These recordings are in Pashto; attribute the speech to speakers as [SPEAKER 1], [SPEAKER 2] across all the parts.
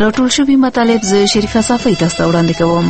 [SPEAKER 1] راټول شوي مطالب زه شریفه صافی تاسو ته وړاندې کوم.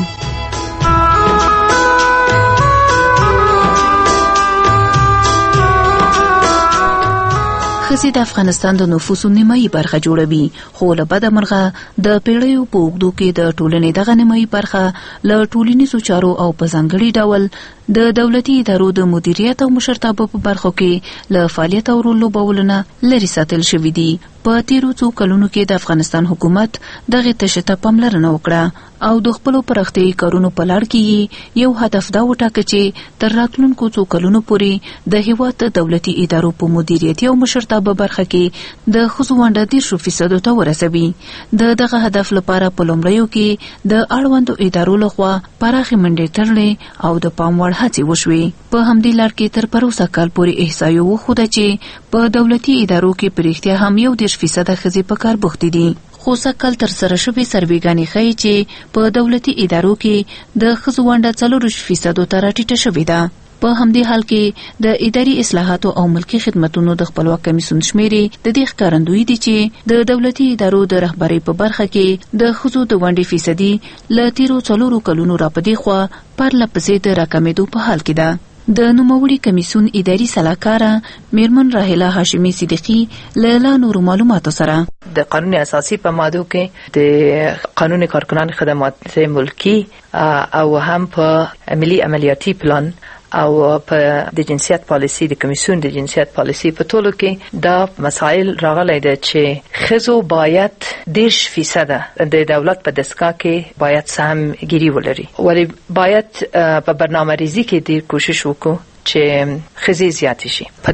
[SPEAKER 1] ښځې د افغانستان د نفوسو نیمایي برخه جوړوي، خو له بده مرغه د پیړیو په اوږدو کې د ټولنې دغه نیمایي برخه له ټولنیزو چارو او په ځانګړي ډول د دولتي ادارو د مدیریت او مشرتابه په برخو کې له فعالیت او رول لوبولو نه لرې ساتل شوي دي. په تیرو څو کلونو کې د افغانستان حکومت دغه تشه ته پاملرنه وکړه او د خپلو پراختیایي کارونو په لړ کې یو هدف دا وټاکه چې تر راتلونکو څو کلونو پورې د هیواد د دولتي ادارو په مدیریت او مشرتابه برخه کې د ښځو ونډه 10% ته ورسوي. دغه هدف لپاره په لومړیو کې د اړوندو ادارو لخوا پراخې منډې تړلې او د پام وړ هڅې وشوې. په همدې لړ کې تر پروسه کال پورې احصایو وښوده چې په دولتي ادارو کې په رښتیا هم 10% ښځې په کار بوختې دي. خو سږکال ترسره شوې سروېګانې ښیي چې په دولتي ادارو کې د ښځو ونډه 4% ته راټیټه شوې ده. په همدې حال کې د اداري اصلاحاتو او ملکي خدمتونو د خپلواک کمیسیون شمیرې د دې ښکارندوی دي چې د دولتي ادارو د رهبرۍ په برخه کې د ښځو د ونډې فیصدي له تیرو 4 کلونو راپدې خوا پرله پسې د راکمېدو په حال کې ده. د نوموړي کمیسیون اداري سلاکاره میرمن راهله هاشمي صدیقي له نورو معلوماتو سره
[SPEAKER 2] د قانون اساسي په ماده کې د قانون کارکنان خدمات ملکی او هم په ملي عملیاتي پلان او په د جنسیت پالیسي د کمیسیون د جنسیت پالیسي په ټولو کې دا مسائل راغلي دي چې ښځو باید 10% د دولت په دستګاه کې باید سهمګیري ولري، ولی باید په برنامه‌ریزي کې ډیر کوشش وکړو چې ښځې زیات شي. په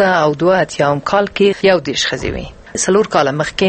[SPEAKER 2] 2002 کال کې 10 ښځې وي، 4 کال مخکې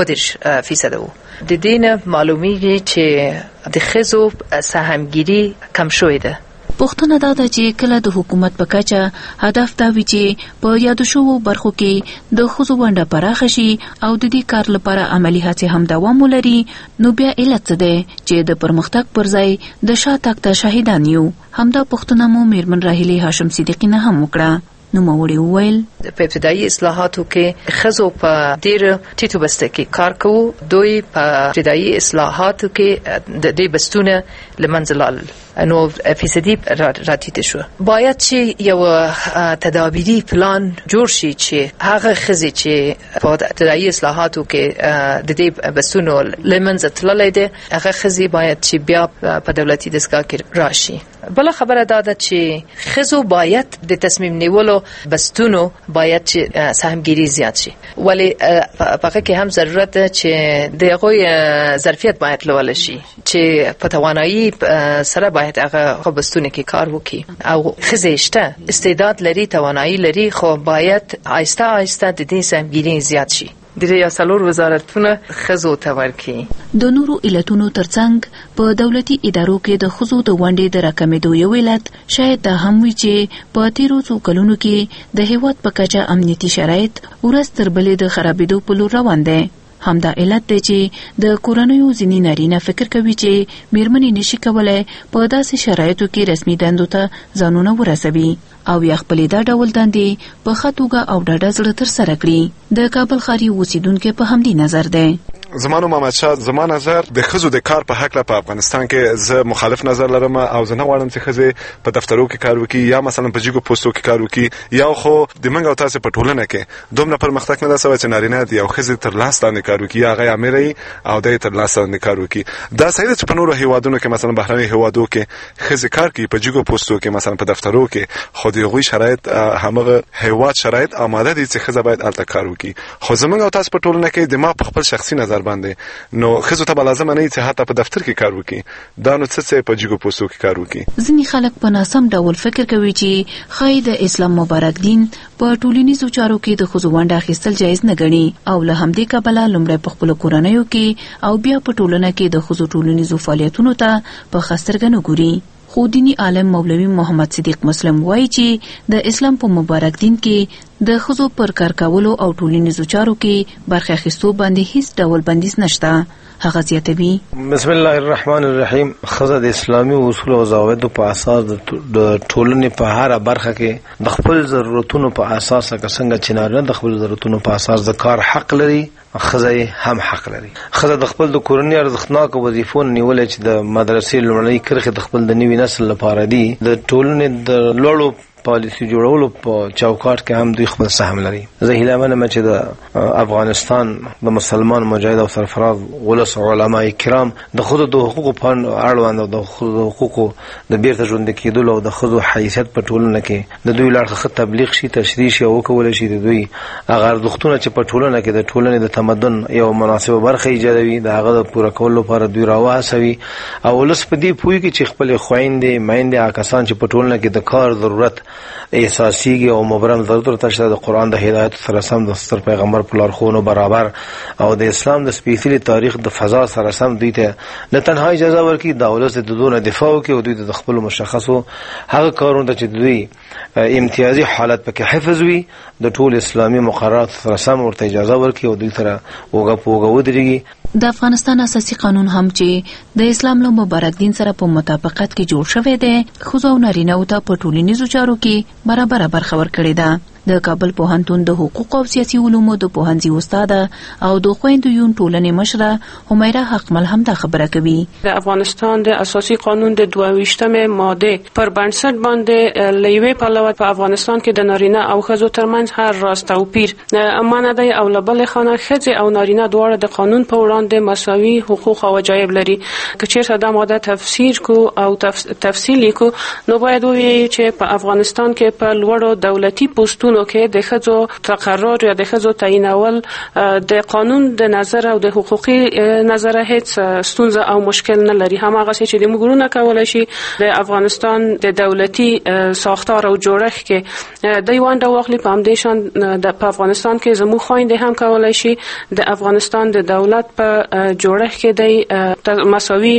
[SPEAKER 2] 11% وو. د دې نه معلومیږي چې د ښځو سهمګیري کم شوې ده.
[SPEAKER 1] پوښتنه دا ده چې کله د حکومت په کچه هدف دا وي چې په یادو شوو برخو کې د ښځو ونډه پراخه شي او د دې کار لپاره عملي هڅې هم دوام ولري، نو بیا علت څه دی چې د پرمختګ پر ځای د شاتګ ته شاهدان یو. همدا پوښتنه مو میرمن راهله هاشم صدیقي نه هم وکړه. نو موړي وویل
[SPEAKER 2] په ابتدایي اصلاحاتو کې ښځو په ډېر ټیټو بسته کې کار کوو. دوی په ابتدایي اصلاحاتو کې د دې بستونه له منځه لاړل، نو فیصدي راټیټه شو. باید چې یو تدابیري پلان جوړ شي چې هغه ښځې چې په ابتدایي اصلاحاتو کې د دې بستونو له منځه تللی دي، هغه ښځې باید چې بیا په دولتي دستګاه کې راشي. بله خبره دا ده چې ښځو باید د تصمیم نیولو بستونو باید چې سهمګیري زیات شي، ولی پکې کې هم ضرورت ده چې د هغوی ظرفیت باید لوړ شي چې په توانایي سره باید هغه بستونه کې کار وکړي. او ښځې شته استعداد لري، توانایي لري، خو باید آهسته آهسته د دې سهمګیري زیات شي. د دې 4 وزارتونه ښځو ته ورکړي.
[SPEAKER 1] د نورو علتونو ترڅنګ په دولتي ادارو کې د ښځو د ونډې د راکمېدو یو علت شاید دا هم وي چې په تیرو څو کلونو کې د هیواد په کچه امنیتي شرایط ورځ تر بلې د خرابېدو په لور روان دي. همدا علت دی چې د کورنیو ځینې نارینه فکر کوي چې میرمنې نشي کولای په داسې شرایطو کې رسمي دندو ته ځانونه ورسوي او یا خپلې دا ډول دندې په ښه توګه او ډاډه زړه ترسره کړي. د کابل ښاري اوسیدونکي په همدې نظر دی.
[SPEAKER 3] زما نوم محمد شاه. زما نظر د ښځو د کار په حق په افغانستان کې زه مخالف نظر لرم او زه نه غواړم چې ښځې په دفترو کې کار وکړي یا مثلا په جګو پوسټو کې کار وکړي. یا خو د منګ او تاسو په ټولنه کې دومره پرمختګ نه ده شوی چې نارینه دي او ښځې تر لاس لاندې کار وکړي یا هغه امري او د تر لاس لاندې کار وکړي. دا صحیح ده چې په نورو هیوادونو کې مثلا بهرني هیوادو کې ښځې کار کوي په جګو پوسټو کې مثلا په دفترو کې، خو د هغوی شرایط همغه هیواد شرایط آماده دي چې ښځه باید الته کار وکړي. خو زمونږ او تاسو په ټولنه کې د ما په خپل شخصي نظر باندې نو ښځو ته لازم نه چې حتی په دفتر کې کار وکړي، دا نو څه په جګو پوسټو کې کار وکړي.
[SPEAKER 1] ځینې خلک په ناسم ډول فکر کوي چې ښایي د اسلام مبارک دین په ټولنیزو چارو کې د ښځو ونډه اخیستل جایز نه ګڼي او له همدې کبله لومړی په خپلو کورنیو کې او بیا په ټولنه کې د ښځو ټولنیزو فعالیتونو ته په ښه سترګه نه ګوري. خو دینی عالم مولوي محمد صدیق مسلم وایي چې د اسلام په مبارک دین کې د ښځو پر کار کولو او ټولنیزو چارو کې برخه اخیستو باندې هیڅ ډول بندیز نشته. هغه زیاتوي
[SPEAKER 4] بسم الله الرحمن الرحیم. ښځه د اسلامي اصول او ضوابطو په اساس د ټولنې په هر برخه کې د خپل ضرورتونو په اساس څنګه چې نارینه د خپل ضرورتونو په اساس د کار حق لري ښځه هم حق لري. ښځه د خپل د کورنۍ ارزښتناکو وظیفو نیولې چې د مدرسې لومړنۍ کرښې د خپل د نوي نسل لپاره دي، د ټولنې د لوړو پالیسي جوړولو په چوکاټ کې هم دوی خپل سهم لري. زه هیله منم چې د افغانستان د مسلمان مجاهد او سرفراز ولس علما کرام د ښځو د حقوقو په اړوند او د ښځو د حقوقو د بیرته ژوندي کېدلو او د ښځو حیثیت په ټولنه کې د دوی له اړخه تبلیغ شي، تشریح شي او وکولی شي د دوی هغه ارزښتونه چې په ټولنه کې د ټولنې د تمدن یو مناسبه برخه ایجادوي د هغه د پوره کولو لپاره دوی راوهڅوي او ولس په دې پوهېږي چې خپلې خویندې میندې هغه کسان چې په ټولنه کې د کار ضرورت احساسيږي او مبرم ضرورت ته د قرآن د هدایت سره سم د ستر پیغمبر په لارښوونو برابر او د اسلام د سپېڅلي تاریخ د فضا سره سم دوی ته نه تنها اجازه ورکړي د ولس د دونه دفاع وکړي او دوی د خپلو مشخصو هغه کارونو ته چې دوی امتیازي حالت پکې حفظ وي د ټول اسلامي مقررات سره سم ورته اجازه ورکړي او دوی سره اوږه په اوږه ودرېږي.
[SPEAKER 1] د افغانستان اساسي قانون هم چې د اسلام له مبارک دین سره په مطابقت کې جوړ شوی دی، ښځو او نارینه‌و ته په ټولنیزو چارو کې برابر برخه ورکړې ده. د کابل پوهنتون د حقوق او سیاسي علومو د پوهنځي استاد او د خویندو یون ټولنې مشره همیره حقمل هم دا خبره کوي.
[SPEAKER 5] د افغانستان د اساسي قانون د 22مه ماده پر بنسټ باندې لیوي پلوه په افغانستان کې د نارینه او ښځو ترمنځ هر راز توپیر امانه دی او لبل خانه ښځې او نارینه دواړه د قانون په وړاندې مساوي حقوق او واجب لري. که چیرته دا ماده تفسیر کو او تفصیل کو نو باید ووایو چې په افغانستان کې په لوړو دولتي پوسټونو کې د ښځو تقرر یا د ښځو تعینول د قانون د نظر او د حقوقي نظر هیڅ ستونزه او مشکل نه لري. هماغه چې د موږ کولای شي د افغانستان د دولتي ساختار او جوړښت کې د ونډه واخلي. په همدې شان په افغانستان کې زموږ خویندې هم کولای شي د افغانستان د دولت په جوړښت کې د مساوي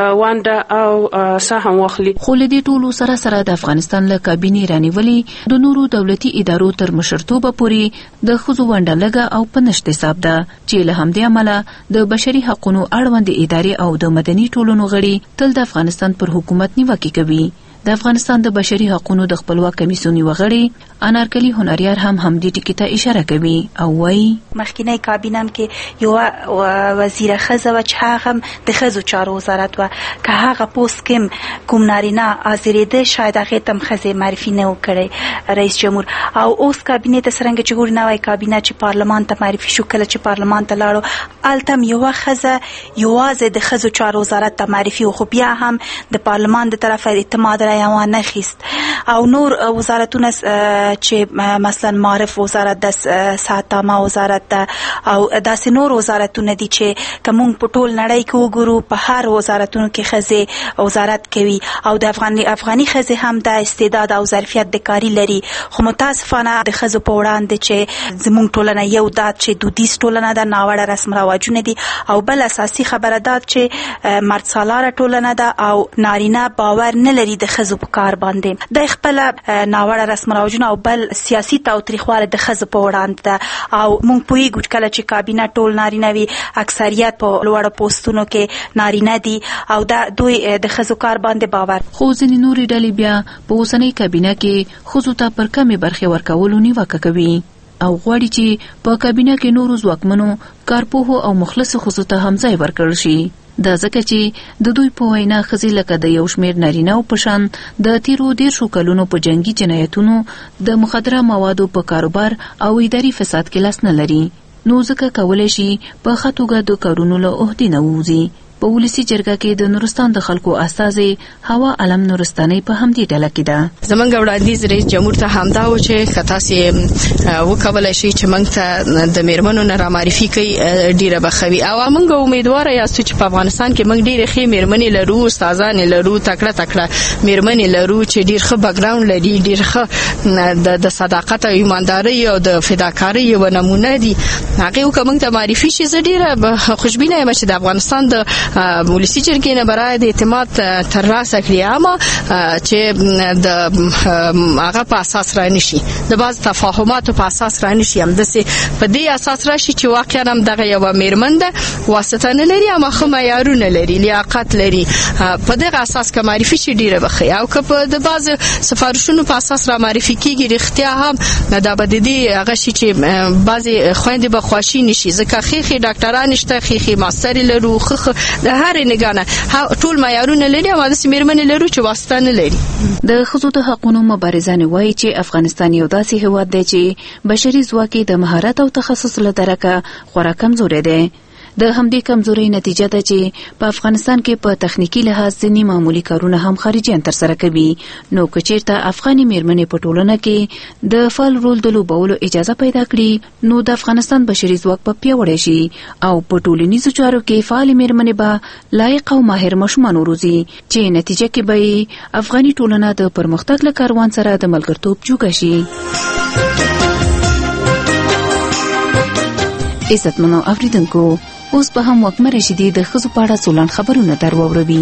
[SPEAKER 5] ونډه او سهم واخلي.
[SPEAKER 1] خو له دې ټولو سره سره د افغانستان له کابینې رانیولې د نورو دولتي ادارو تر مشرتوبه پورې د ښځو ونډه لږه او په نشت حساب ده چې له همدې امله د بشري حقوقو اړوند ادارې او د مدني ټولنو غړي تل د افغانستان پر حکومت نیوکې کوي. د افغانستان د بشري حقوقو د خپلواک کمیسیون وغړي انارکلی هنریار هم همدې ټکي ته اشاره کوي او وایي
[SPEAKER 6] مخکینی کابینه کې یو وزیر ښځه و چې هغه د ښځو چارو وزارت و که هغه پوسټ کې کوم نارینه حاضرېده شاید هغې ته هم ښځې معرفي نه وکړی رئیس جمهور. او اوس کابینې ته څرنګه چې ګورو نوی کابینه چې پارلمان ته معرفي شو، کله چې پارلمان ته لاړو هلته هم یوه ښځه یوازې د ښځو چارو وزارت ته معرفي و، خو بیا هم د پارلمان د طرفه اعتماد رایه نه خیست. او نور وزارتونه چې مثلا معرف وزارت د ساتامه وزارت ده او داسې نور وزارتونه دي چې کوم په ټول نړۍ کې وګورو په هر وزارتونو کې ښځې وزارت کوي او د افغاني ښځې هم د استعداد او ظرفیت د کاری لري. خو متاسفانه د ښځو په وړاندې چې زموږ ټولنه یو دا چې دودیز ټولنه ده، ناوړه رسم رواجونه دي، او بل اساسي خبره ده چې مرد سالاره ټولنه ده او نارینه باور نه لري د ښځو په کار باندې. د خپل ناوړه رسم رواجونه او بل سیاسي تاوتریخواله د ښځو په وړاندې ده او موږ پوهیږو چې کله چې کابینه ټول نارینه وي اکثریت په لوړو پوسټونو کې نارینه دي او دا دوی د ښځو کار باندې باور.
[SPEAKER 1] خو ځینې نورې ډلې بیا په اوسنۍ کابینه کې ښځو ته پر کمې برخې ورکولو نیوکه کوي او غواړي چې په کابینه کې نورو ځواکمنو کارپوهو او مخلصو ښځو ته هم ځای ورکړل شي. دا ځکه چې د دوی په وینا ښځې لکه د یو شمېر نارینه‌و په شان د تیرو 10 کلونو په جنګي جنایتونو د مخدره موادو په کاروبار او اداري فساد کې لاس نه لري، نو ځکه کولی شي په ښه توګه د کارونو له عهدې نه ووځي. په ولسي جرګه کې د نورستان د خلکو استازي هوا علم نورستاني په همدې ډله کې ده.
[SPEAKER 7] زمونږ وړاندیز رئیس جمهور ته همدا و چې که تاسې وکولی شئ چې موږ ته د میرمنو نه رامعرفي کوي ډېره به ښه وي او موږ امیدواره یاستو چې په افغانستان کې موږ ډېرې ښې میرمنې لرو، استادانې لرو، تکړه میرمنې لرو چې ډېر ښه بیکګراوند لري، ډېر ښه د صداقت او ایماندارۍ او د فداکارۍ یوه نمونه دي. هغې که موږ ته معرفي شي زه ډېره خوشبینه یم چې د افغانستان د ولسی جرګې نه برای د اعتماد ترلاسه کړي اما چې د هغه په اساس را نشي د باز تفاهماتو په اساس را نشي هم د په دې اساس راشي چې واقعا هم دغه یو میرمن ده واسطه نه لري اما خو معیارونه لري لیاقت لري په دغه اساس که معرفي شي ډیره بخي او که په د باز سفارشونو په اساس را معرفي کیږي رښتیا هم دا به د دې هغه شي چې بعضی خويندې به خواشي نشي ځکه خيخي ډاکټران شته خيخي ماستر لرو خخ د هر نگانه ټول معیارونه لري او د میرمن لرو چې واسطه نه لري.
[SPEAKER 1] د ښځو د حقوقو مبارزان وایي چې افغانستان یو داسې هیواد دی چې بشري ځواک د مهارت او تخصص له درکه خورا کمزوري دی. د همدې کمزوري نتیجه ده چې په افغانستان کې په تخنیکی لحاظ ځینې معمولی کارونه هم خارجيان ترسره کوي. نو که چیرته افغاني میرمنې په ټولنه کې د فعال رول د لوبولو اجازه پیدا کړي نو د افغانستان بشري ځواک په پیاوړی شي او په ټولنیزو چارو کې فعال میرمنې به لایق او ماهر ماشومان وروزي چې نتیجه کې به افغاني ټولنه د پرمختګ له کاروان سره د ملګرتوب جوګه شي. عزتمنو اوریدونکو اوس به هم وکمه رشیدي د ښځو په اړه څولان خبرونه در واوروي.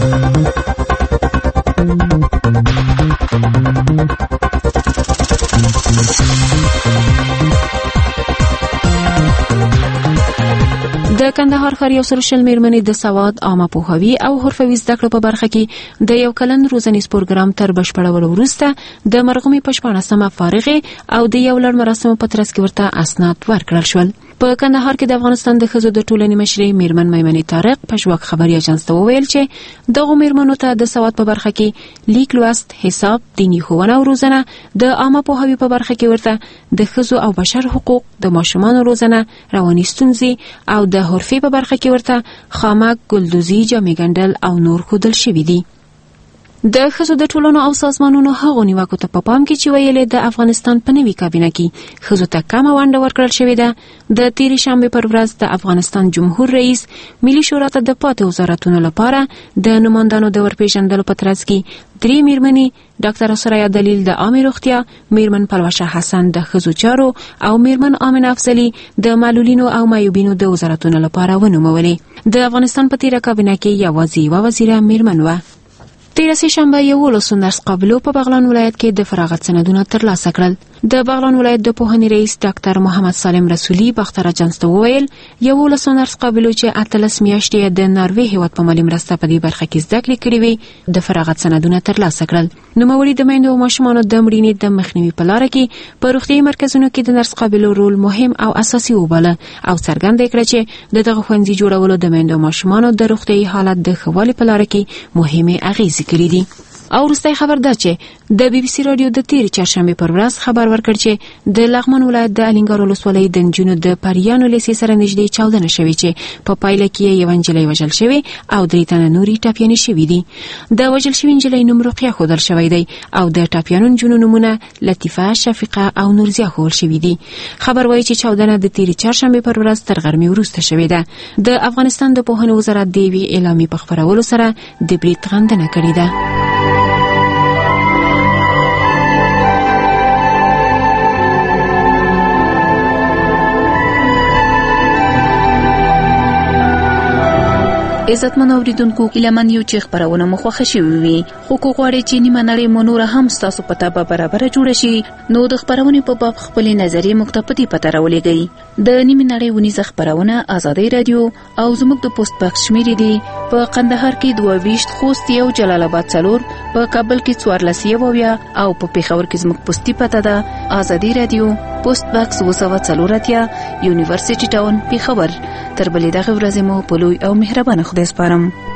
[SPEAKER 1] د کندهار ښار یو سل میرمنې د سواد عامه پوهاوي او حرفوي زده کړو په برخه کې د یو کلن روزنیز پروګرام تر بشپړولو وروسته د مرغومي په 14مه فارغه او د یو لړ مراسمو په ترڅ کې ورته اسناد ورکړل شول. په کندهار کې د افغانستان د ښځو د ټولنې مشرې میرمن میمنې طارق په ژوک خبري اژانس ته وویل چې دغه میرمنو ته د سواد په برخه کې لیک لوست حساب دیني ښوونه او روزنه د عامه پوهاوي په برخه کې ورته د ښځو او بشر حقوق د ماشومانو روزنه رواني ستونزې او د حرفي په برخه کې ورته خامک ګلدوزي جامې ګنډل او نور ښودل شوي دي. د ښځو د ټولنو او سازمانونو هغو نیوکو ته په پام کې چې ویلې د افغانستان په نوي کابینه کې ښځو ته کمه ونډه ورکړل شوې ده. د تیرې شنبې پر ورځ د افغانستان جمهور رئیس ملي شورا ته د پاتې وزارتونو لپاره د نمایندانو د ورپېژندلو په ترڅ کې 3 میرمنې ډاکټر سریا دلیل د عامه روغتیا، میرمن پلوشه حسن د ښځو چارو او میرمن آمنه افضلي د معلولینو او معیوبینو د وزارتونو لپاره ونومولې. د افغانستان په تیره کابینه کې یوازې یوه وزیره میرمن وه. تیره سه شنبه 11 نرس قابلو په بغلان ولایت کې د فراغت سندونه ترلاسه کړل. د بغلان ولایت د پوهنې رئیس ډاکټر محمد سالم رسولي باختر اجانس ته وویل 11 نرس قابلو چې 18 میاشتې د ناروې هیواد په مالی مرسته په دې برخه کې زده کړې کړې وي د فراغت سندونه ترلاسه کړل. نوموړي د میندو او ماشومانو د مړینې د مخنیوي په لاره کې په روغتیايي مرکزونو کې د نرس قابلو رول مهم او اساسي وباله او څرګنده کړه چې دغه ښوونځي جوړولو د میندو او ماشومانو د روغتیايي حالت د ښه والي په لاره کې مهمه اغیزې کړې دي. او وروستی خبر ده چې د بي بي سي رادیو د تیرې چهارشنبې پر ورځ خبر ورکړ چې د لغمان ولایت د الینګار ولسوالۍ د نجونو د پریانو لیسې سره نږدې چاودنه شوې چې په پایله کې یوه نجلۍ وژل شوې او 3 تنه نورې ټاپیانې شوي دي. د وژل شوې نجلۍ نوم رقیه ښودل شوی دی او د ټاپیانو نجونو نومونه لطیفه، شفیقه او نورزیه ښودل شوي دي. خبر وایي چې چاودنه د تیرې چهارشنبې پر ورځ تر غرمې وروسته شوې ده. د افغانستان د پوهنې وزارت د یوې اعلامیې په خپرولو سره د برید غندنه کړې ده. عزتمن اوریدونکو هیله یو چې خبرونه مو خوښ شوي وي خو کو غواړئ چې نیمه نړۍ مو نور هم ستاسو پته به برابر جوړ شي نو د خبرونې په باب خپلې نظریې موږ ته په دې پته راولېږئ. د نیمه نړۍ ونیزه خبرونه آزادۍ رادیو او زموږ د پوسټ باکس شمیرې دي په قندهار کې 22، خوست 1، جلال آباد 4، په کابل کې 14 او په پېښور کې زموږ پوسټي پته ده آزادۍ رادیو پوسټ باکس 240 یونیورسيټي ټاون پېښور. تر بلې دغه ورځې مو په لوی او مهربانه خدای سپارم.